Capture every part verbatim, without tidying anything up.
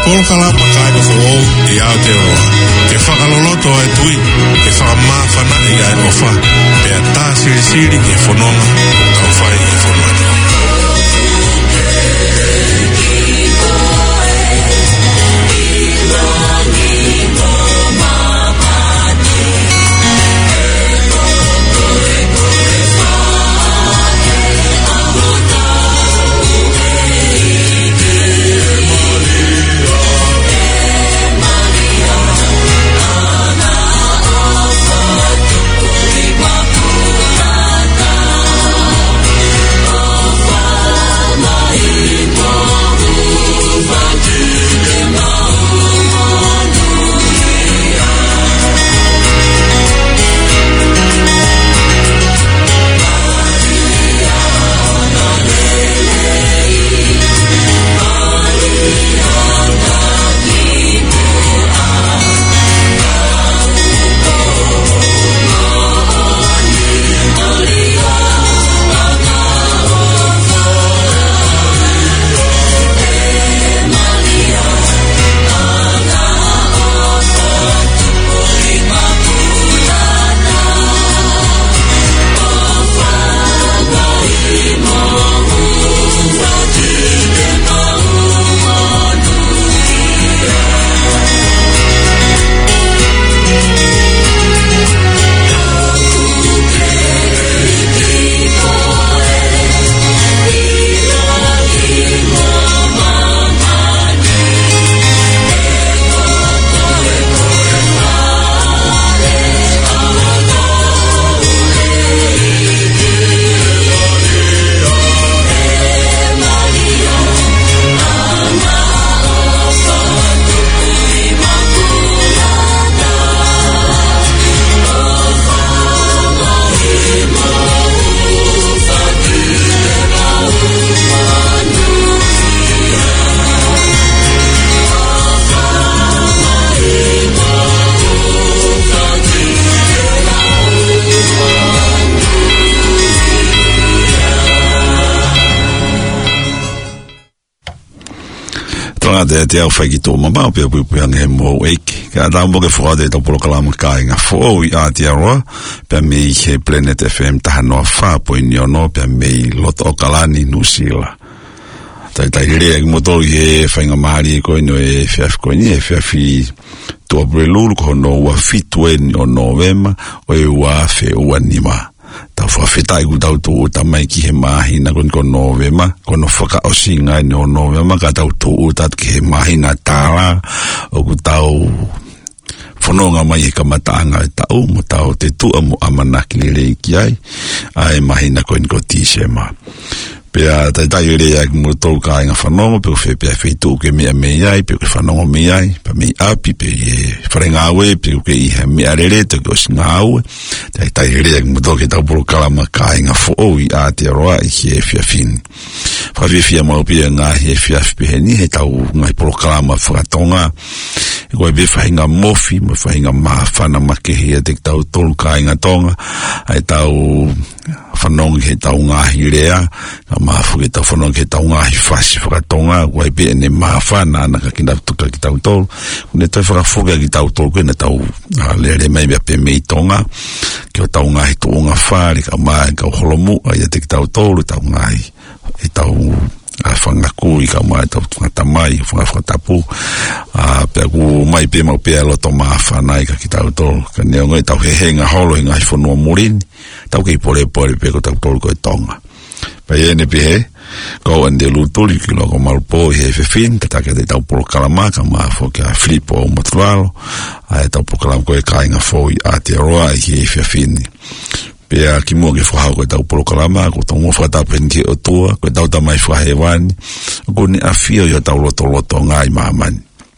Polo kala makai no fo i Aotearoa. Ke whakaloloto e tui, ke whakamawhana i ai ofa. Pea tā siri siri ke whanonga, kau whai i whanonga. de te au fai ki tō mama o pia pui pui ange mo eiki. Ka tāmbo ke whakate tau polo kalama kai ngā fō i Aotearoa, pia mei he Planet F M taha noa whā po i niono, pia mei loto o kalani nusila. Tai tai rea ki moto i he whainga maari e koe no e whiawhi koe ni, e whiawhi tua brelulu ko no ua fituen o novema o e ua whe ua nima. Tau whawhetai ku tau tō o tamai ki he mahina kon ko novema, kono whaka o singa ni o novema, ka tau tō o tatu ki he mahina tāra, o ku tau whanonga mai he kamataanga e tau, mo tau te tua mo amanaki le reiki ai, ai mahina kon ko tīsema. Pea tai tai rea ki mo tō ka inga whanonga, pe o whe pia whi tō ke mea mea ai, pe o ke whanonga mea ai, pe mea api, pe e wharenga aue, pe o ke i he mea rere, te o singa aue, tai tai rea ki mo tō ke tau poro kalama ka inga who i Aotearoa i he whia whini. Whawhi whia mau pia ngā he whia whipiheni, he tau ngai poro kalama whakatonga, e koe be whahinga mofi, mo whahinga mawhana makehi a te tau tolu ka inga tonga, ai tau whanongi he tau ngāhi rea, ka mafu ke tau whanongi he tau ngāhi whasi whakatonga, koe be ene mawhana anaka ki tau tuka ki tau tolu, kune tai whakafokia ki tau tolu, kune tau lere mai bea pe mei tonga, ki o tau ngāhi tuonga whare, ka mai ka holomu, ai a te ki tau tolu, tau ngāhi, e tau a whangaku i ka mai tau whangatamai, whangawhatapu, a pia ku mai pe mau pia loto mawhanai ka ki tau tolu, ka neonga i tau he henga holo i ngai whanua morini, tau kei pore pore pe ko tau tolu ko e tonga. Pa iene pe he, kau ande lutuli ki loko malupo i he whewhin, ka take te tau polo kalamaka, maa fo kia flipo o motualo, a e tau polo kalamako e kainga fo i Aotearoa i he whewhini. Pea ki mua ke whahau koe tau polo kalama, ko tau mua whakatapen ki o tua, koe tau tamai whahewani, ko ni awhio i o tau loto loto ngai mahamani.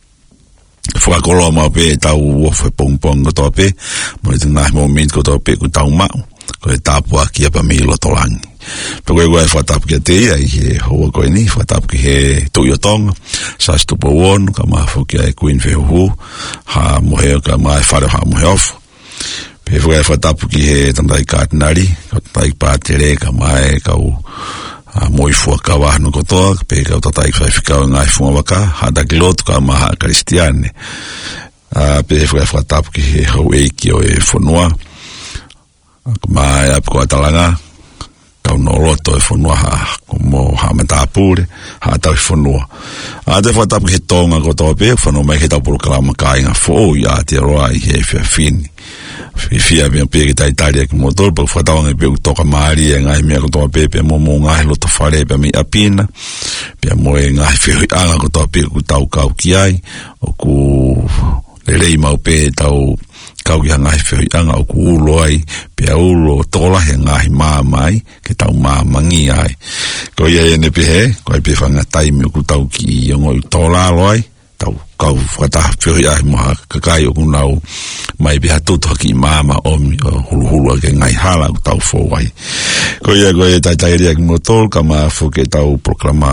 Whakakoloa mau pe tau uofe pongpong ko tau pe, mo te ngahi moment ko tau pe ko tau mau, koe tāpua ki apa mi loto langi. Pe koe koe whatapu ki a te ia, i he hoa koe ni, whatapu ki he tui o tonga, sas tupo wonu, ka mafu ki a e Queen Whehuhu, ha moheo ka mai whare ha moheofu. Pe whakai whatapu ki he tamai kātinari, ka tai pātere, ka mai kau moi fua kawa no kotoa pe ka tata i fai fika ngai fu waka hada kilot ka ma kristiane a pe fua fua tap ki ho e ki o e fonua ma ya ko atalanga ka no roto e fonua ha como ha meta pure ha ta fonua a de fua tap ki tonga ko to pe fonua mai ki ta por klama ka inga fo ya te roi he fini fia bien pe ta Italia que motor por fata on pe toka mari ngai me ko to pe pe mo mo ngai lo to fare pe mi apina pe mo ngai fi anga ko to pe ku tau kau ki ai o ku le rei mau pe tau kau ki ngai fi anga o ku lo ai pe o lo tola he ngai ma mai ke tau ma mangi ai ko ye ne pe he ko pe fanga tai me ku tau ki ngo tola lo ai tau kau fata fi ai ma ka kai o ku nau mai be hatu to ki mama o hulu hulu ke ngai hala tau fo wai ko ia ko ta ta ria ki motor kama fo ke tau proclama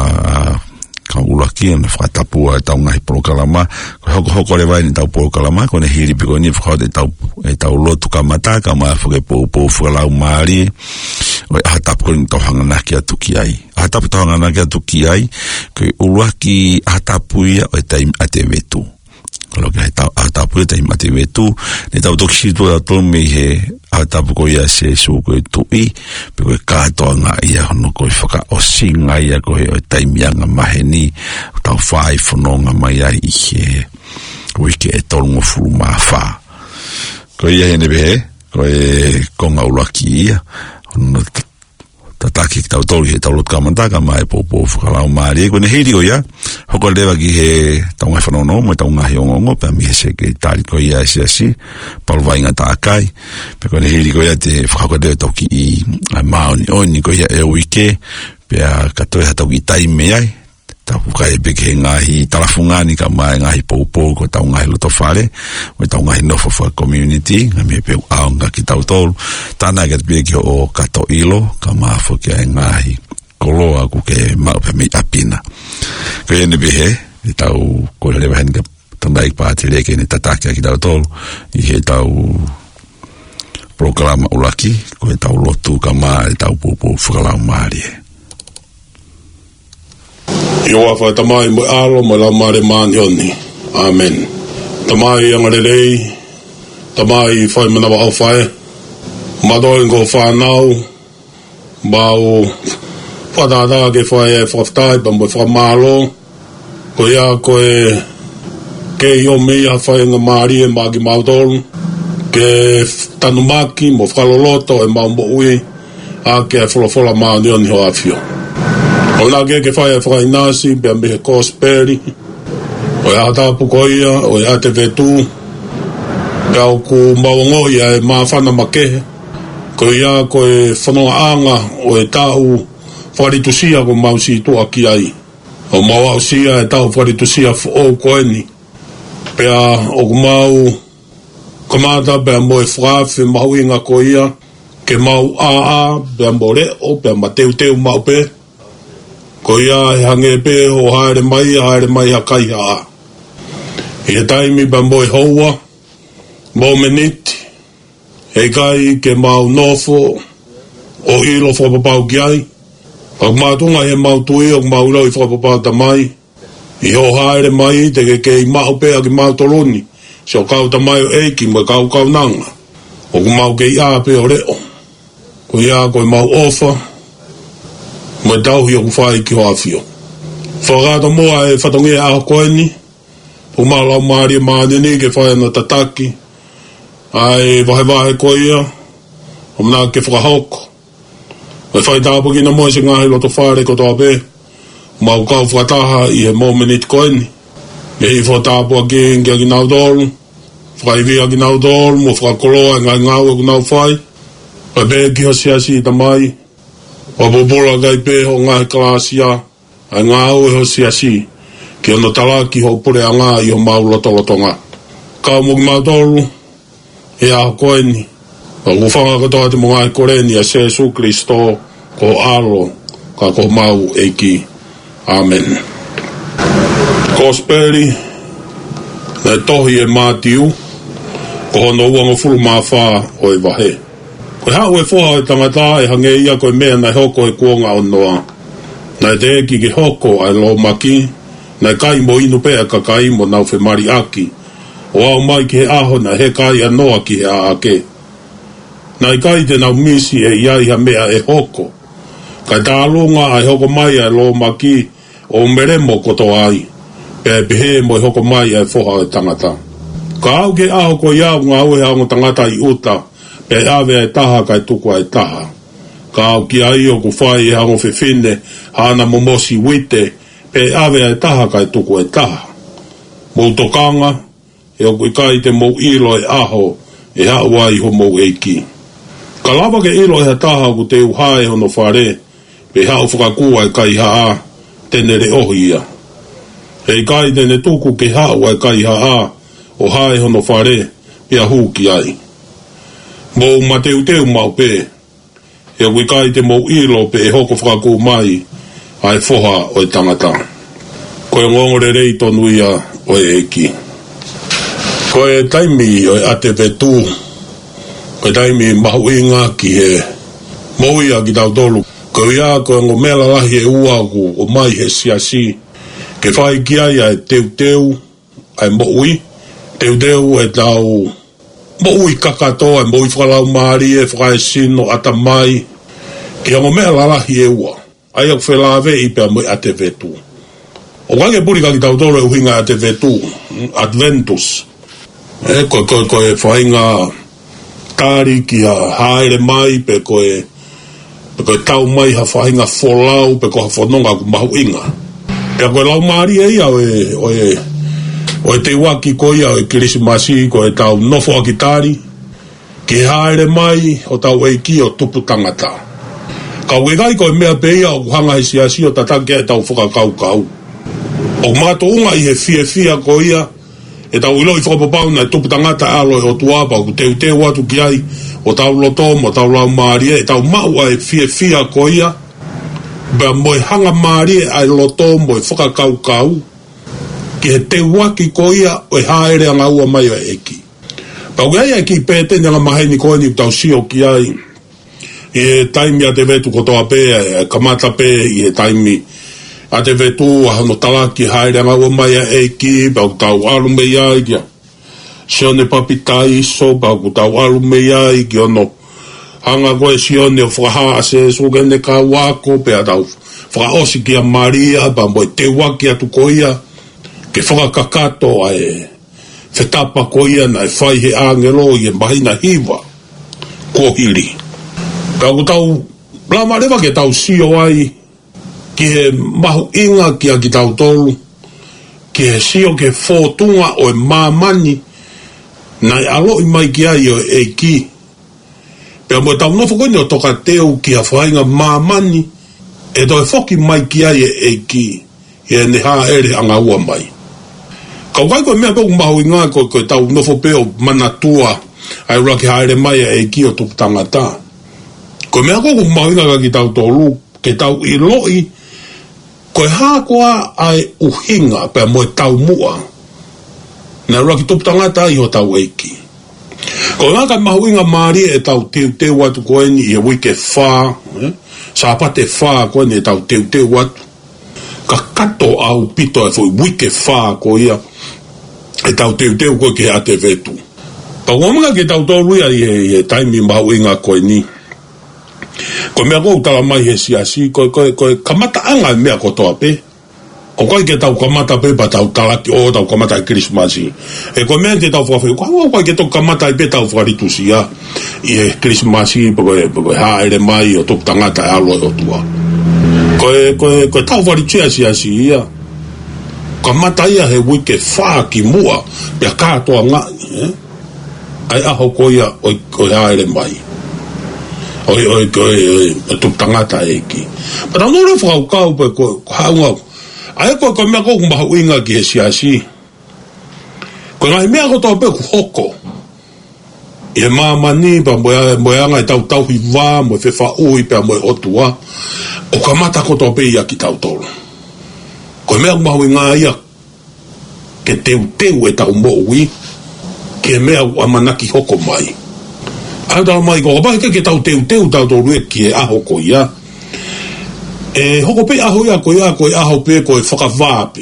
ka ula ki na fata pua tau ngai proclama ko hoko hoko le vai ni tau proclama ko ne hiri piko ni fo de tau e tau lotu kama ta kama fo ke po po fo la mari o hata ko ni to hanga na ki atu ki ai hata to hanga na ki atu ki ai ke ula ki hata puia o tai atevetu lo que está hasta puede ir mate vetu ne ta toxito da to me he hasta ko ya se su ko tu i pero ka to nga ia no ko foka o singa ia ko e time yang maheni ta five no nga mai ai he ko ke to no fuma fa ko ia ne be ko e con aulaki no tataki tau tori he tau lot kamanta ka mai po po fukala o maari ko ne hiri o ya hoko lewa ki he tau ngai whanono mo tau ngahi o ngongo pe mi he se ke tari ko ia si asi palwa inga ta akai pe ko ne hiri ko ia te whakako lewa tau ki i maoni oni ko ia e uike pe a katoe ha tau ki tai me ai tau kai pe ke ngahi talafungani ka mai ngahi po po ko tau ngahi loto fare mo tau ngahi nofo for community nga me pe au nga ki tau tolu tana ke pe ke o kato ilo ka ma fo ke ngahi koloa ku ke ma pe mi apina ko ye ne be he tau ko le ben ka tandai pa te le ke ne tataka ki tau tolu i he tau programa ulaki ko tau lotu ka ma tau po po fukala mari Yo afa tamai mo alo mo la mare man yoni. Amen. Tamai yang rei. Tamai fai mana ba fai. Madoi go fa now. Bau fada da ke fai foftai bambo fa malo. Ko ya ko e ke yo me ya fai nga mari e magi maudol. Ke tanumaki mo fa loloto e mambo ui. A ke fola fola man yoni ho afio. O la ke ke fai fai nasi be me kosperi o ya ta pukoia o ya te vetu ka ku maongo ya ma fana make ko ya ko e fono anga o e tau fari tu sia ko mausi tu aki ai o mau sia e tau fari tu sia o ko ni pe o mau komanda be mo e frafe mau inga ko ia ke mau a a be mbore o be mateu teu mau pe ko ia hange pe o haere mai haere mai hakai ha e taimi bambo e hoa mo meniti e kai ke mau nofo o ilo fo papau ki ai o matunga he mau tui o mau ilo i fo papau tamai i ho haere mai te ke ke i mau pea ki mau toloni se o kau tamai o eiki mo kau kau nanga o mau ke i a pe o reo ko ia ko mau ofa mo tau hi o fai ki ho afio fogado mo e fatongi a koeni o malo mari mani ni ke fai no tataki ai vai vai koia o na ke fra hok o fai ta po ki no mo se ngai lo to fare ko to be ma o ka fataha i e mo menit koeni e i fota po ki ngi na dol fai vi agi na dol mo fra kolo ngai ngau na fai o be ki o sia si tamai o bobola gai pe ho ngā klasia a ngā au ho siasi ki ono talaki ho pure a ngā i ho mau loto loto ngā ka mo ngā tolu e a koeni o ufanga katoa te mo ngā koreni a Jesu Kristo ko alo ka ko mau eiki amen kosperi na tohi e Matiu ko hono uango fulu mawha o e wahe. Ko hau e whoha e tangata e hange ia koe mea na hoko e kuonga o noa. na te ki ke hoko ai lo maki na kai mo inu pe ka kai mo na fe mari aki o au mai ke aho na he kai anoa ki a ake na kai te na misi e ia ia mea e hoko ka tālunga ai hoko mai ai lo maki o meremo koto ai pe pehe mo hoko mai ai foha e tangata ka au ke aho ko iau ngā ue hao tangata i uta pe ave ai taha kai tuku ai taha ka au ki ai o ku whai e hao whiwhine hana momosi wite pe ave ai taha kai tuku ai taha mo tokanga e o kui kai te mo ilo e aho e hao ai ho mo eiki ka lava ke ilo e taha ku te uhae hono whare pe hao whakakua e kai haa tene re ohia e kai tene tuku ke hao e kai haa o hae hono whare pe a huki ai mo mateu teu mau pe e o kui kai te mo ilo pe e hoko whakakua mai ai foha o e tangata ko e ngongore rei tonu ia o e eki ko e taimi o e ate vetu ko e taimi mahu inga ki he moia ki tau tolu ko ia ko e ngomela lahi e uaku o mai he siasi ke whai ki ai ai teu teu ai moui teu teu e tau moui kakato ai moui whakalau maari e whakai sino ata mai ki a ngomela lahi e ua ai au whelave i pia moi ate vetu o kake puri kaki tau tolo e uhinga ate vetu Adventus e koe koe koe whainga tari ki a haere mai pe koe pe koe tau mai ha whainga wholau pe koe ha whanonga ku mahu inga pe koe lau maari e ia o e o e o e te waki koe ia o e kirisimasi koe tau nofo aki tari ki haere mai o tau eiki o tupu tangata ka wegai koe mea peia o kuhanga he siasi o tatake e tau whuka kau kau o mato unga i he fia fia ko ia e tau ilo i whakapapau na e tupu tangata alo e o tuapa ku teu teu atu ki ai o tau lotom o tau lau maarie e tau maua e fia fia ko ia bea moe hanga maarie ai lotom o e whakakau kau ki he te waki ko ia o e haere anga ua mai o e eki pau gai ai ki pete nga maheni koe ni tau sio ki ai i e taimi a te vetu kotoa pe e kamata pe i e taimi a te vetu a hano talaki haere anga ua mai a eki pau tau alu mei ai kia sione papitai iso pau tau alu mei ai ki ono hanga koe sione o whakaha se sugene ka wako pe a tau whakaosi ki a Maria pa moe te waki atu koia ke whakakakato a e whetapa koia na e whai he angelo i e mahina hiwa kohiri pau tau lama rewa ke tau sio ai ki he mahu inga ki a ki tau tolu ki he sio ke fōtunga o e mamani na e alo i mai ki ai o e ki pia mo tau nofo koe ni o toka teu ki a whainga mamani e do e whoki mai ki ai e ki i e ne haa ere anga ua mai kau kai koe mea koe mahu inga koe koe tau nofo peo manatua ai ura ki haere mai e ki o tupu tangata koe mea koe mahu inga ka ki tau tolu ke tau i loi koe hakoa ai uhinga pe mo tau mua na roki tupu tangata i o tau eiki koe ngaka mahuinga maari e tau teu teu atu koe ni i e wike wha eh? sa pate wha koe ni e tau teu teu atu ka kato au pito e fui wike wha koe ia e tau teu teu koe ke ate vetu pa wamanga ke tau tolu ia i e taimi mahuinga koe ni ko mea kou tala mai he siasi ko ko ko kamata anga mea ko toa pe ko ko ke tau kamata pe pa tau tala ki o tau kamata Christmasi e ko mea ke tau fa ko ko ke tau kamata pe tau fa ritusia e Christmasi po ko ha ere mai o tok tangata alo o tua ko ko ko tau fa ritusia siasi ia kamata ia he wike fa ki mua pe ka to anga ai a ho ko ia o ko ha ere mai oi oi oi tu tangata eki pero no le fau kau pe ko haunga ai ko ko me ko ma winga ki siasi ko ngai me ko to pe hoko e mama ni pa moya moya ngai tau tau hi va mo fe fa ui pe mo otua o kamata ko to pe ia ki tau tolo ko me ma winga ia ke te te e tau mo ui ke me a manaki hoko mai a tau mai ko ba ke tau teu teu tau tolu e ki a hoko ia e hoko pe aho ia ko ia ko aho pe ko whakawāpe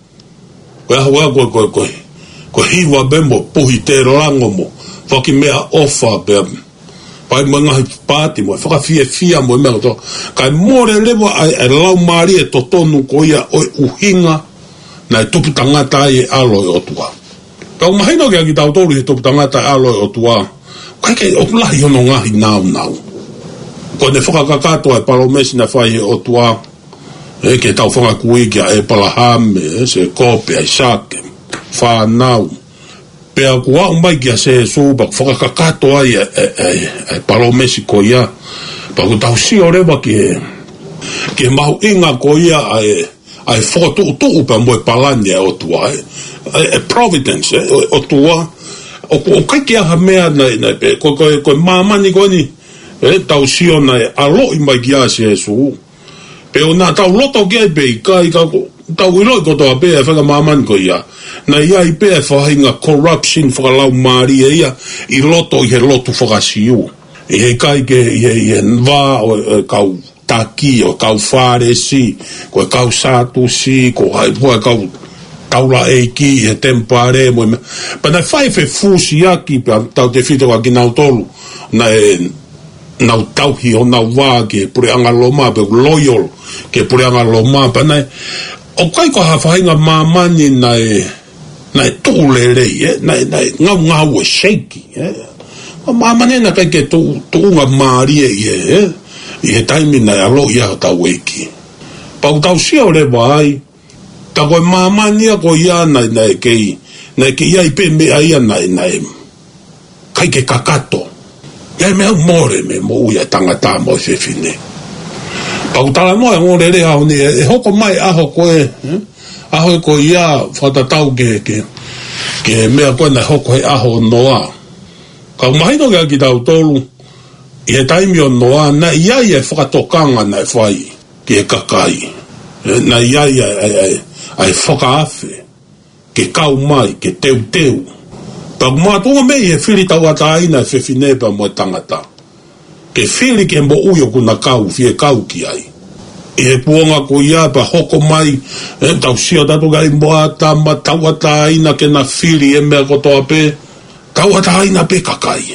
ko aho ia ko ko ko ko hiwa bembo puhi te rango mo whaki mea ofa pe pai mga pati mo whakawhia fia mo mea to kai more lewa ai lau maari e totonu ko ia o uhinga na e tupu tangata e alo e otua ka umahino kia ki tautoru e tupu tangata e alo e otua kai kei opulahi ono ngahi nau nau ko ne whakakakato e palomesi na whai e otua e ke tau whakakui kia e palahame e se kope ai sake whanau pea kua umai kia se suba whakakakato ai e, e, e, e palomesi ko ia pa ku tau si orewa ki e ki e mahu inga ko ia ai ai whakatu utu upa mo e palani e otua e, e Providence e otua o, o kai kia ha mea nai nai pe ko ko ko mamani ko ni e tau sio na alo i mai kia se su pe ona tau loto ke pe kai ka tau ilo ko to pe e fa maman ko ia na ia i pe fa hinga corruption fa lau mari ia i loto i he loto fa siu e he kai ke i va o kau taki o kau fare si ko kau satu si ko hai po kau taula e ki e tempare mo pa na fai fe fusi aki pa tau te fito ki na tolu na e na tauhi o na wā ke pure anga loma pe loyal ke pure anga loma pa na o kai ko ha whainga mamani na e na e tūlere e na e ngau ngau e shaky e o mamani na kai ke tu unga maari e e i he taimi na e alo ia tau eki pau tau sia o le vai ta koe mamani a ko ia na e kei na e ke ia i pe mea ia na e na e kai ke kakato ia me au more me mo uia tangata mo se fine pau tala mo e ngore re hau ni e hoko mai aho koe eh? aho ko ia whatatau ke ke ke mea koe na hoko he aho noa ka umahino ke aki tau tolu i he taimi o noa na ia i e whakatokanga na e whai ke e kakai na ia i e whakaafe ke kau mai ke teu teu pag matunga me e whiri tau ata aina e whewhinepa mo tangata. Ke whiri ke mo uyo kuna kau, fie kau ki ai. E he puonga ko ia pa hoko mai, e tau sio tatu gai moa tama tau ata aina ke na whiri e mea kotoa pe, tau ata aina pe kakai.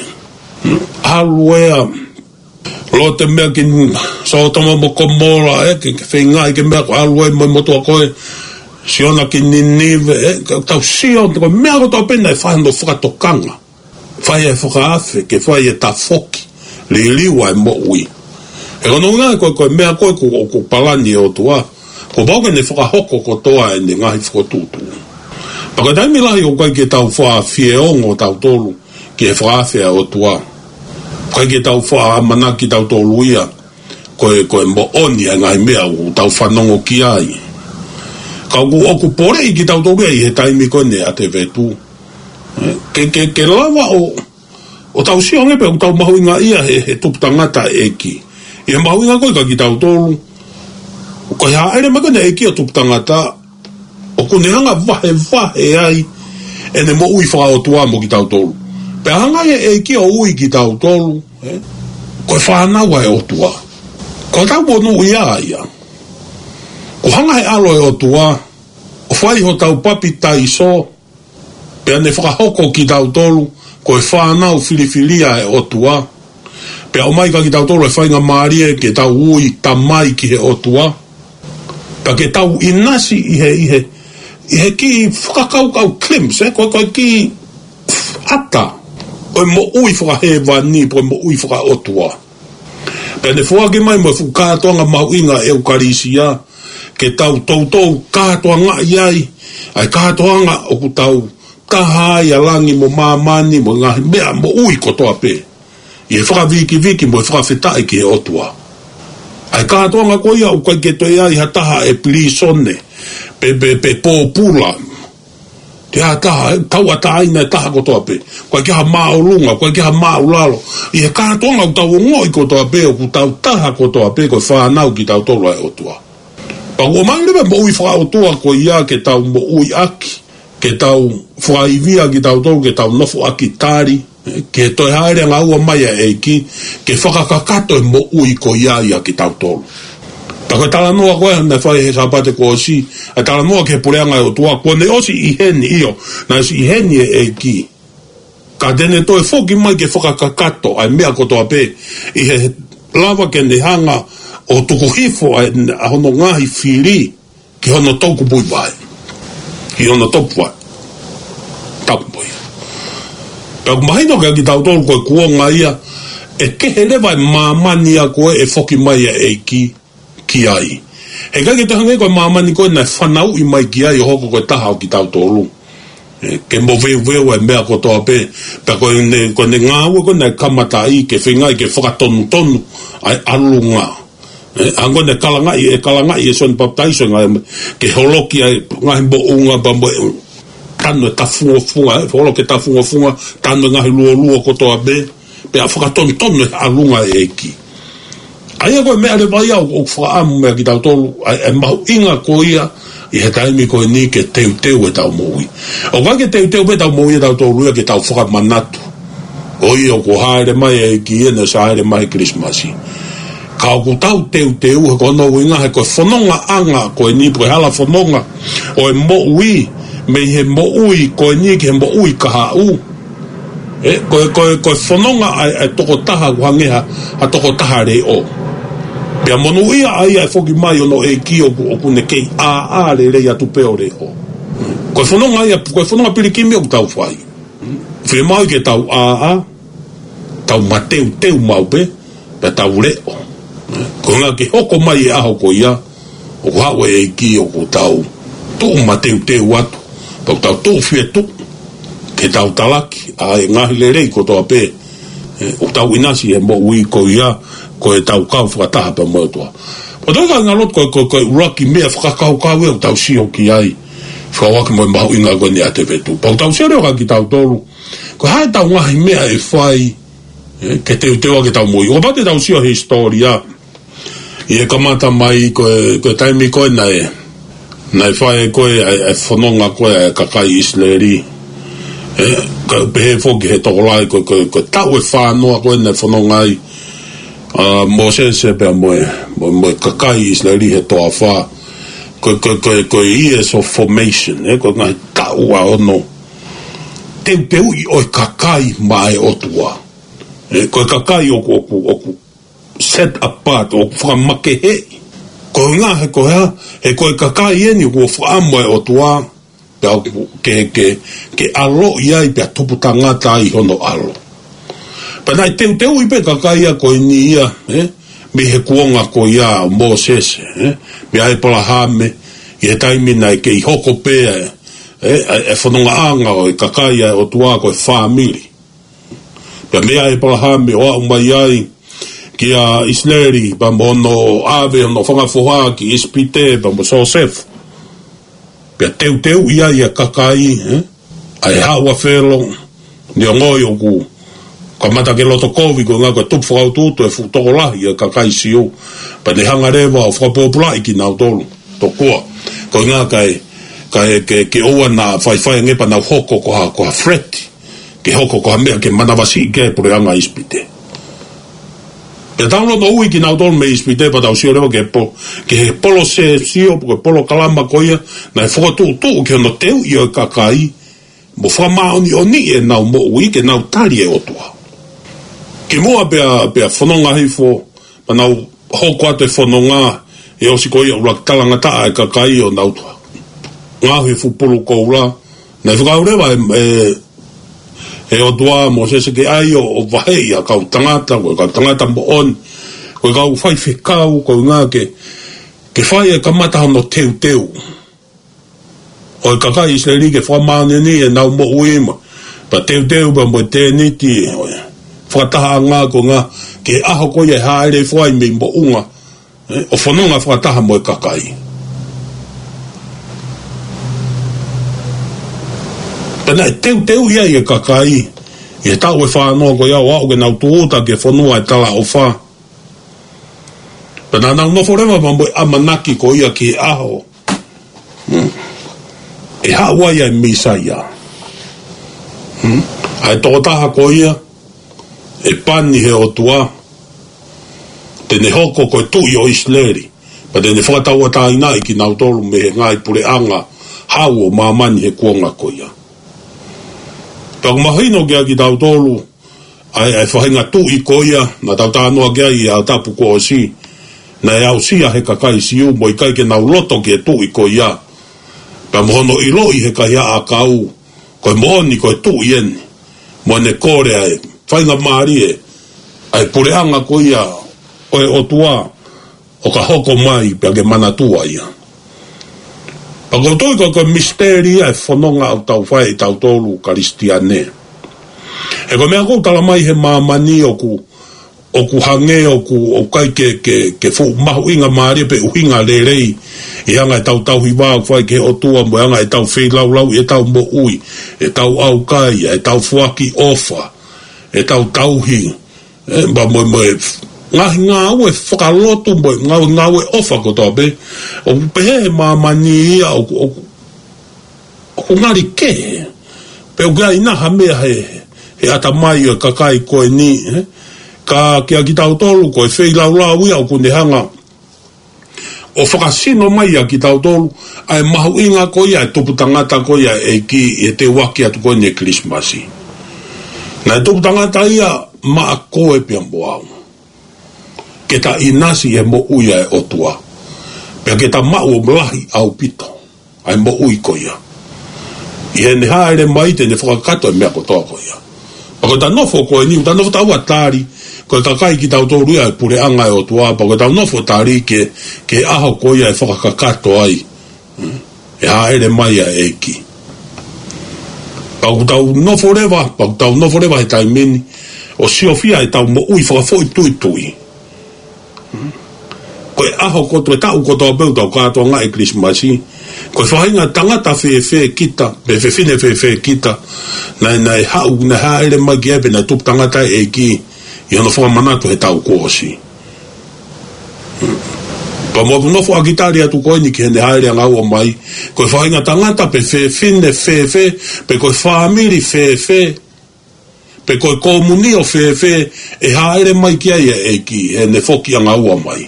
Aluea, lo te mea ki sao tama mo komola, e ke whengai ke mea ko aluea mo motoa koe, siona ki ninive, eh, tau sio, ko mea koto pena e whahando whakatokanga. Whai e whakaafe, ke whai e ta whoki, li liwa e mo ui. E kono ngā koe koe mea koe ko, ko palani e o tua, ko bauke ne whakahoko ko toa e ne ngahi whakatutu. Paka taimi lahi o koe ke tau whaafie ongo tau tolu, ke e whakaafe o tua. Koe ke tau whaamanaki tau tolu ia, koe koe mo oni e ngahi mea o tau whanongo ki ai. Ka ku oku pore i ki tau tōpea i he taimi kone a te vetu. Ke, ke, ke lawa o, o tau sionge pe o tau mahuinga ia he, he tuputangata e ki. I he mahuinga koe ka ki tau tōlu. O kai haere makane e ki o tuputangata, o kune hanga vahe vahe ai, e ne mo ui wha o tua mo ki tau tōlu. Pe hanga e ki o ui ki tau tōlu, eh? Koe whanawa e o tua. Ko tau ponu ia ia. O hanga he alo e o tua, o whai ho tau papi tai so, pe ane whakahoko ki tau tolu, ko e whanau filifilia e o tua, pe au mai ka ki tau tolu e whainga maarie ke tau ui tamai ki he o tua, pe ke tau inasi i he, i he, i he ki whakakaukau klims, eh, koe koe ki ata, o e mo ui whakahewa ni, po e mo ui whaka o tua. Pe ane whake mai mo e whukatoanga mauinga e ukarisia, ke tau tau tau kātoa ngā iai, ai kātoa ngā o ku tau taha i alangi mo mamani mo ngā mea mo ui kotoa pe. I e whakaviki viki mo e whakawhetai ki e otua. Ai kātoa ngā koia o kai ke toi ai ha taha e plisone, pe pe pe pōpula. Te ha taha, tau ata aina e taha kotoa pe. Kai ke ha maulunga, kai ke ha maulalo. I e kātoa ngā tau ngoi kotoa pe o ku tau taha kotoa pe ko whanau ki tau tolo e otua. Pako mai lewe mo ui whakaotua ko ia ke tau mo ui aki, ke tau whaivia ki tau tolu, ke tau nofo aki tari, ke toi haere ngā ua mai a eiki, ke whakakakato e mo ui ko ia ia ki tau tolu. Tako tala noa koe na whai he sapate ko si, a tala noa ke pureanga o tua, ko ne osi i heni io, na si i heni e e ki. Ka tene toi foki mai ke whakakakato, ai mea kotoa pe, i he lava ke ne hanga o tuku hifo a, a hono ngahi whiri, ki hono tauku pui vai. Ki hono topu vai. Tauku pui. Pea kumahino ke ki tau tolu koe kuonga ia, e kehe lewa e mamani a koe e foki mai e ki, ki ai. He kai ke te hange koe mamani koe na whanau i mai ki ai hoko koe taha o ki tau tolu. Ke mo veo veo e mea kotoa pe, pe koe ne, koe ne ngāua koe ne kamata i, ke whingai ke whakatonu tonu, ai alu ngā. Ango ne kalangai, e kalangai e son baptaiso ngai, ke holoki ai, ngai mo unga, ba mo, tanu e tafunga funga, holo ke tafunga funga, tanu ngai lua lua kotoa pe, pe a whakatonu tonu e alu ngā e ki. Aia koe mea le vai au, o whaamu mea ki tau tolu, e mahu inga ko ia, i he taimi koe ni ke teu teu e tau moui. O kai ke teu teu pe tau moui e tau tolu ia ke tau whakamanatu. O i o ko haere mai e ki ena sa haere mai Christmasi. Ka o ku tau teu teu he kono uinga he koe whanonga anga koe ni koe hala whanonga. O e mo ui, me he mo ui koe ni ke he mo ui kaha u. E, koe koe koe whanonga ai, ai toko taha kuhangeha, a toko taha rei o. Pea monu ia ai ai foki mai ono e ki o kune kei a a le rei atu peo re o. Koe whanonga ia, koe whanonga pirikimi o tau whai. Whie mai ke tau a a, tau mateu teu mau pe, pe tau re o. Koe ngā ke hoko mai e aho ko ia, o ku hawe e ki o ku tau tu mateu teu atu, tau tau tu whie tu, ke tau talaki, a e ngahi le rei ko toa pe, o tau inasi e mo ui ko ia, ko e tau kau whakataha pa mo toa. O tau ka ngalot ko ko ko uraki mea whakakau kau e o tau sio ki ai, whakawaki mo e mahu inga koe ni ate vetu. Pa o tau sio reo ka ki tau tolu, ko hae tau ngahi mea e whai, ke teu teua ke tau moi. O pate tau sio historia, i e kamata mai koe, koe taimi koe na e, na e whae koe e whanonga koe e kakai isleri, e, ka pehe whoki he tokolai koe, koe, koe tau e whanoa koe na e whanonga ai, uh, mo se se pia moe, mo, mo kakai isleri he toa wha, koe, koe, koe, koe years of formation, e, koe ngai tau a ono, teu teu i oi kakai mai otua, e, koe kakai oku, oku, oku, set apart o whamake hei. Ko ngā he ko hea, he koe kakai eni ko whaamoe o tua, ke, ke, ke alo iai pia tupu tangata i hono alo. Pa nai teu teu i pe kakai a koe ni ia, eh? Me he kuonga ko ia Moses, eh? Me ai pala hame, i he taimi nai ke i hoko pea, eh? E whanonga anga o i kakai a o tua koe whamiri. Pia me ai pala hame o a umai ai, ki a Isleri, pa mono ave, no whangafoha ki Ispite, pa mo Sosef. Pia teu teu ia ia kakai, eh? Ai hawa whelo, ni o ngoi o ku, ka mata ke loto kovi, ko ngā ka tupu whakaututu e whutoko lahi a kakai siu, pa ne hanga rewa o whakapopulai ki nau tolu, to kua. Ko ngā kai, kai ke, ke oa na whaiwhai ngepa nau hoko ko ha, ko ha freti, ke hoko ko ha mea ke manawasi i ke pure anga Ispite. E taulo no ui ki nau tolu me Ispite pa tau sio rewa ke po, ke he polo se sio, ke polo kalama koia, na e whakatu tu ke ono teu i o kakai, mo whamaoni o ni e nau mo ui ke nau tari e otua. Ke mua pea, pea whanonga hifo, pa nau hoko ate whanonga, e osi koia urak talanga taa e kakai o nau tua. Ngā hifu pulu koula, na e whakau rewa e, e e o tua mo se se ke ai o, o vahei a kau tangata, ko kau tangata mo on, ko kau whai whikau, ko ngā ke, ke whai e kamata hono teu teu. O e kakai Isleri ke whamane ni e nau mo uima, pa teu teu pa mo te niti, whakataha ngā ko ngā, ke aho ko e haere whai me mo unga, eh, o whanonga whakataha mo e kakai. Pena e teu teu ia i e kakai, i e tau e whanua ko iau au ke nau tuuta ke whanua e tala o wha. Pena nau nofo rewa pa moe amanaki ko ia ki aho. Hmm. E hawa ia e misa ia. Hmm. Ai tōtaha ko ia, e pani he o tua, tene hoko ko e tui o Isleri. Pa te ne whakataua tā ina i ki nau tolu me he ngai pure anga hau o mamani he kuonga koia. Pa ku mahino kia ki tau tolu, ai, ai whahinga tu i koia, na tau tānoa kia i au tapu ko o si, na e au sia he kakai siu, mo i kai ke nau loto ki e tu i koia. Pa mohono i lo i he kai a kau, koe mohoni koe tu i eni, mo ne kore ai, whainga maari e, ai pure anga koia, oe o tua, o ka hoko mai pia ke mana tua ia. Pa ko toi ko ko misteria e whanonga au tau whai tau tolu karistiane. E ko mea kou tala mai he mamani o ku, o ku hange o ku, o kai ke, ke, ke fu mahu inga maari pe uhinga le rei, i hanga e tau tau hiwa whai ke o tua mo hanga e tau whei lau lau, e tau mo ui, e tau au kai, e tau fuaki ofa, e tau tauhi, e ba mo mo e ngahi ngā ue whakalotu mo ngā ngā ue ofa ko tō pe o pehe mamani ia o o o ngari ke pe o gai naha mea he he ata mai o kakai koe ni eh? Ka kia ki tau tolu koe whei lau lau ia o kune hanga o whakasino mai a ki tau tolu ai mahu inga koe ia e tupu tangata koe ia e ki e te waki atu koe ni Christmasi na e tupu tangata ia maa koe piambo au ke ta inasi e mo uia e otua. Pea ke ta mau o mlahi au pito. Ai mo ui koia. I he ne haere mai te ne whakakato e mea kotoa koia. Pa koe ta nofo koe ni, ta nofo ta ua tari, koe kakai ki tau tōruia e pure anga e otua, pa koe ta nofo tari ke, ke aho koia e whakakato ai. E haere mai a eki. Pa koe tau nofo rewa, pa koe tau nofo rewa he taimeni, o siofia e tau mo ui whakafoi tui tui. Koe aho koto e tau koto a peu tau katoa ngā e Christmasi, koe whahinga tangata whee whee kita, me whee whine whee whee kita, nai nai hau, nai haere mai ki epe, nai tup tangata e ki, i hono whamanatu he tau kōsi. Pa moku nofo a kitari atu koe ni ki hene haere ang aua mai, koe whahinga tangata pe whee whine whee whee, pe koe whaamiri whee whee, pe koe komunio whee whee, e haere mai ki aia e ki, hene whoki ang aua mai.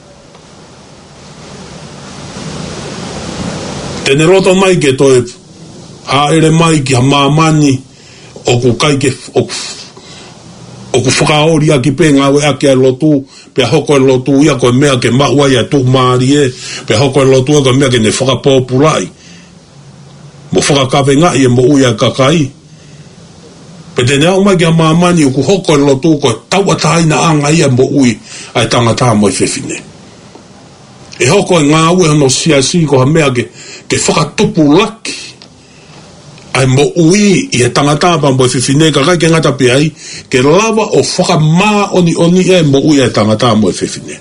Tene roto mai ke toi haere mai ki ha mamani o ku kai ke o, o ku whakaori a ki penga we a ke lotu pe hoko e lotu ia koe mea ke maua ia tu maari e pe hoko e lotu ia koe mea ke ne whakapopulai mo whakakawe ngai e mo uia kakai pe tene au mai ki ha mamani o ku hoko e lotu koe taua taina anga ia mo ui ai tangata mo i whewhine e hoko e ngā ue hono siasi ko ha mea ke ke whakatupu laki ai mo ui i he tangatapa mo i whiwhine ka kai ke ngata pe ai ke lava o whakamā oni oni e mo ui ai tangatapa mo i whiwhine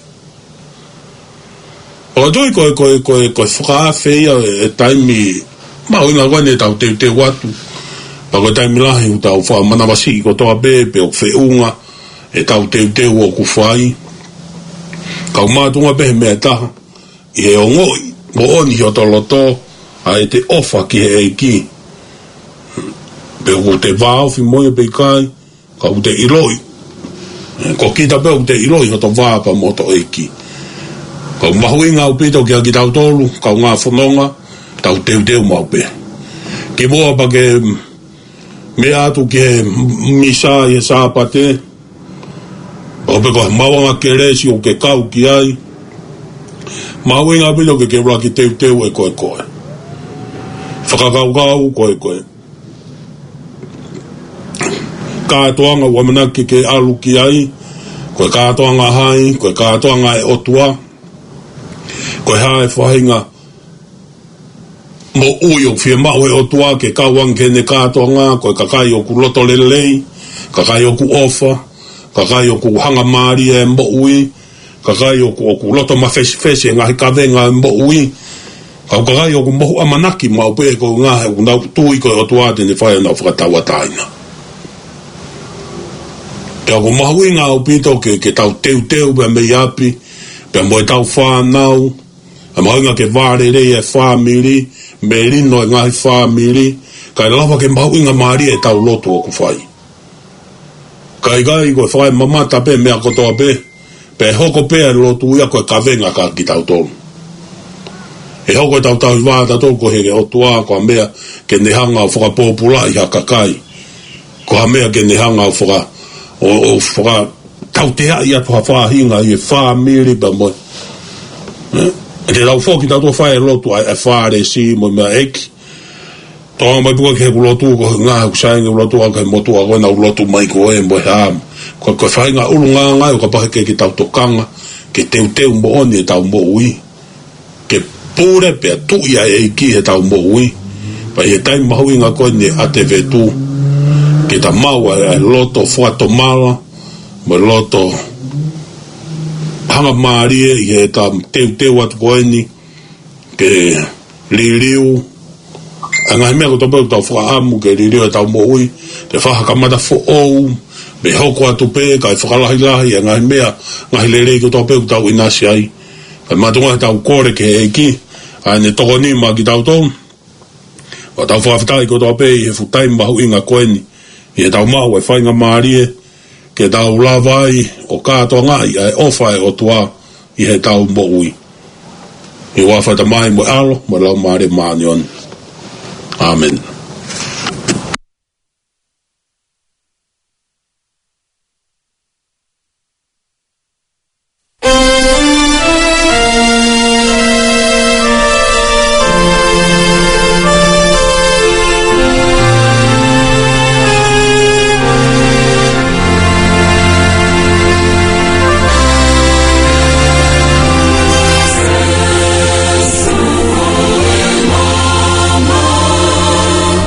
o doi koe koe koe koe whakaawhea e taimi mau inga wane tau te te watu pa koe taimi lahi u tau whamanawasi i ko toa bebe o wheunga e tau te te ua ku whai kau mātunga behe mea taha i he ongoi mo oni ho to loto a e te ofa ki he eiki pe ko te vāo fi moe pe kai ka u te iloi ko kita pe u te iloi ho to vāpa mo to eiki ka mahu inga u pito ki a ki tau tolu ka ngā whanonga tau teu teu mau pe ki moa pa ke me atu ke misa i e sāpate o pe ko mawanga ke resi o ke kau ki ai mau inga pito ke ke raki teu teu e koe koe whakakau kau koe koe kātoanga wamanaki ke alu ki ai koe kātoanga hai koe kātoanga e otua koe hae whahinga mo ui o whia mau e otua ke kauang ke ne kātoanga koe kakai o ku loto lelei kakai o ku ofa kakai o ku hanga maari e mo ui kakai o ku, o ku loto ma fesi fesi e ngahi kawenga mo ui kau kakai o ku mohu amanaki ma upe ko ngahe o nau tui ko o tuate ni whaia nau whakatawa taina e o ku mahu inga o pito ke, ke tau teu teu pe me iapi pe mo e tau whanau e mahu inga ke vare rei e whamiri me rino e ngahi whamiri kai lawa ke mahu inga maari e tau loto o ku whai kai kai ko whai mamata pe mea kotoa pe pe hoko pe lo tu ia ko ka venga ka ki tau tolu e hoko tau tau va ta tolu ko he o tua ko mea ke ne hanga fo popula ia ka kai ko mea ke ne hanga fo o o fo tau te ia to fa hinga i family ba mo e la fo ki tau to fa e lo tu e fa re si mo ma ek to mai bu ke lo tu ko nga ku sai lo tu ka mo tu ko na lo tu mai ko e mo ha ko ko fa nga ulunga nga ko pa ke ki tau to kanga ke te te mo oni tau mo ui ke pure pe tu ia e ki e tau mo ui pa e tai mo nga ko ni a te ve tu ke ta mau e loto fo to mala mo loto hanga marie e ta te te wat ko ni ke liliu anga me ko to pe to fo amu ke liliu ta mo ui te fa ka mata fo o be hoko atu pe ka fa la la anga me nga hilele ko to pe ta ina sai ka ma to ta ko re ke ki ane to ni ma ki ta to o ta fo afta ko to pe e fu time ba inga ko ni e ta ma we fa nga marie ke ta ula vai o ka to nga e ofa e o tua i he ta mo ui e wa fa ta mai mo alo mo la mare manion amen. Mama